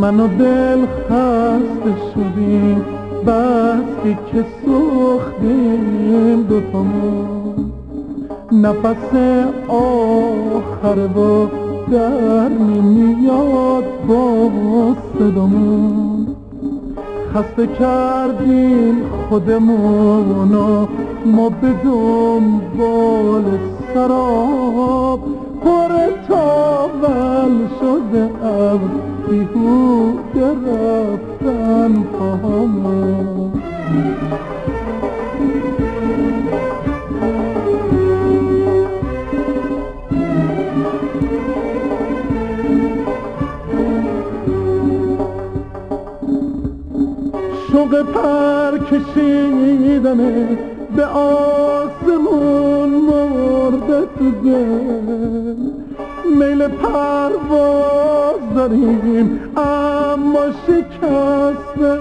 من و دل خسته شدیم بسکی که سوختیم دوتامون. نفس آخر و در نمیاد با صدامون. خسته کردیم خودمونو ما به دنبال سراب. پر تاول شده ابر بیهوده رفتن پاهامون. شوق پر کشیدنه به آسمون مرده تو دل. میل پرواز داریم اما شکسته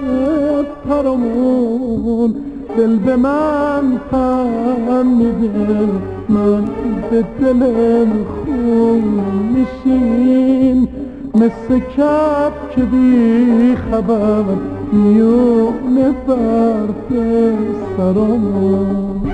پرامون. دل به من پن میده من به دل خون میشیم. مثل کف که بی خبر میونه برف سرامون.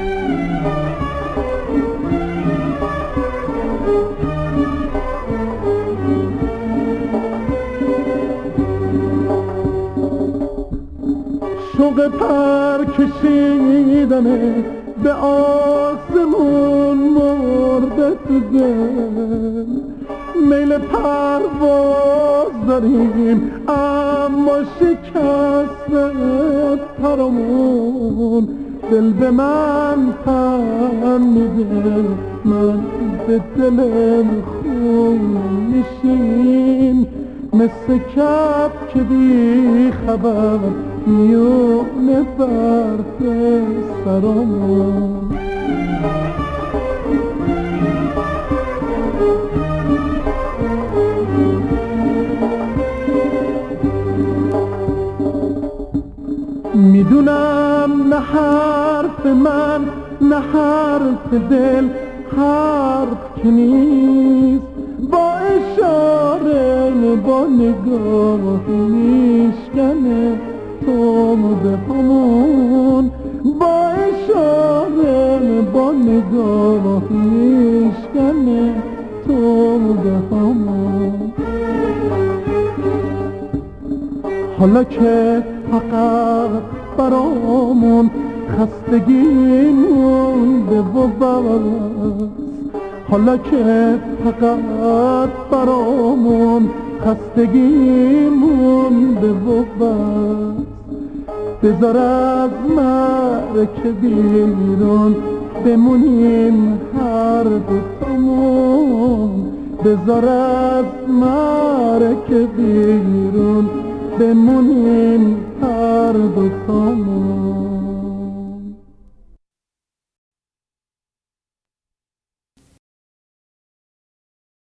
شوق پر کشیدنه به آسمون مرده تو دل. میل پرواز داریم اما شکسته پرامون. دل به من پن میده من به دل خون میشیم. مثل کف که بی خبر میونه برف سرامون. میدونم نه حرف من نه حرف دل حرف که نیست. با اشاره با نگاه میشکنه تو به همون. با اشاره با نگاه میشکنه تو به همون. حالا که فقط برامون خستگیمون به بس. حالا که فقط برامون خستگیمون به بس. بذار از مرکه بیرون بمونیم هر دوتامون. بذار از مرکه بیرون بمونیم هر دوتامون.